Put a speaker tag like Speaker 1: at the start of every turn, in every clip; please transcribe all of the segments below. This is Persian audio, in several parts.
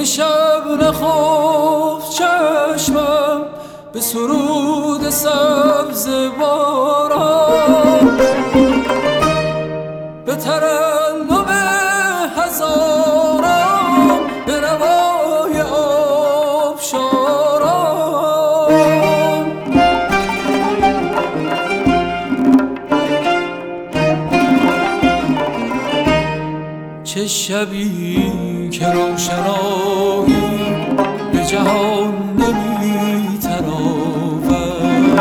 Speaker 1: شب نخفت چشمم به سرود سبز باران، به ترنم هزاران، به نوای آبشاران. چه شبی که روشنایی به جهان نمی تراود،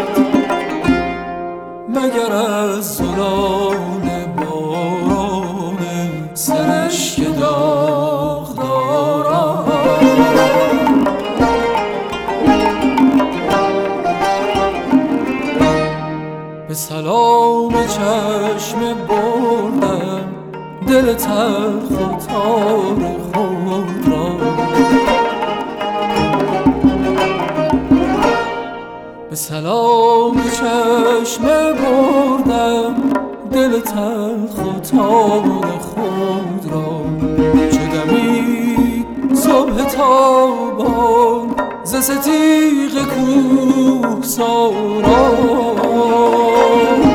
Speaker 1: مگر از زلال باران سرش که داغ دارد. به سلام چشم بردم دل تلخ و تار خود را، به سلام چشم بردم دل تلخ و تار خود را. چه دمید صبح تابان ز ستیغ کوهساران،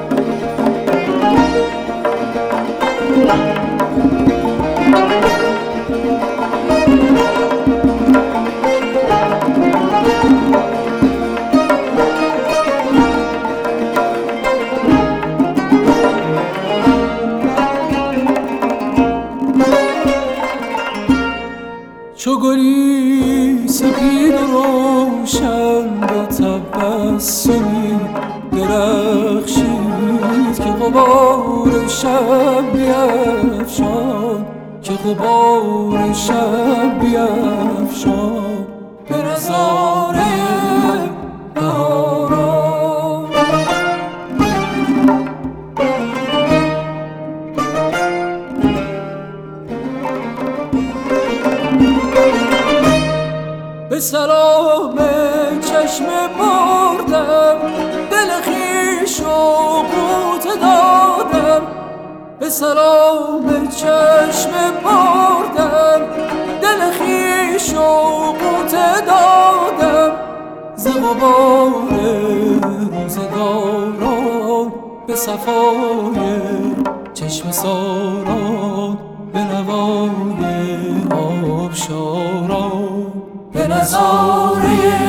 Speaker 1: چو گلی سپید و روشن به تبسمی درخشید که غبار شب بیفشان، که غبار شب بیفشان به نظاره بهاران. به سلام چشم بردم دل خویش و قوت دادم، به سلام چشم بردم دل خویش و قوت دادم. ز غبار روزگاران به صفای چشم ساران، به نوای آبشاران، به نظاره